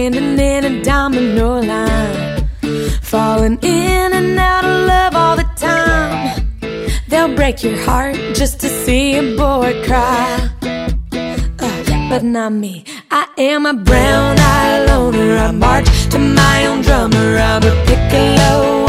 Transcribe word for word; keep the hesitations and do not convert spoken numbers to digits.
standing in a domino line, falling in and out of love all the time. They'll break your heart just to see a boy cry, uh, but not me. I am a brown-eyed loner. I march to my own drummer. I'm a piccolo